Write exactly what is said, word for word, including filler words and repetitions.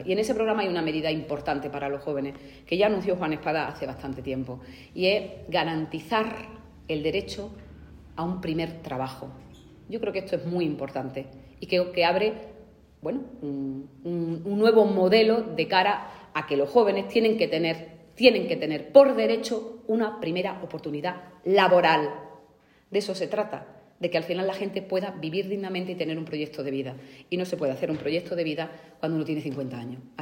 Y en ese programa hay una medida importante para los jóvenes, que ya anunció Juan Espada hace bastante tiempo, y es garantizar el derecho a un primer trabajo. Yo creo que esto es muy importante y creo que abre, bueno, un, un, un nuevo modelo de cara a que los jóvenes tienen que tener, tienen que tener por derecho una primera oportunidad laboral. De eso se trata, de que al final la gente pueda vivir dignamente y tener un proyecto de vida. Y no se puede hacer un proyecto de vida cuando uno tiene cincuenta años.